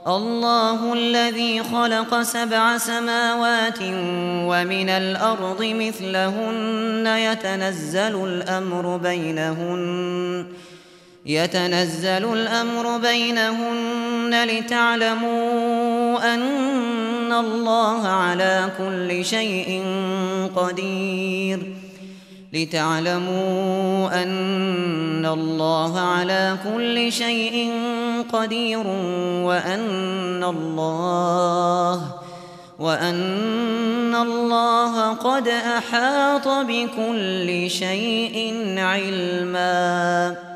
الله الذي خلق 7 سماوات ومن الأرض مثلهن يتنزل الأمر بينهن لتعلموا أن الله على كل شيء قدير وأن الله قد أحاط بكل شيء علما.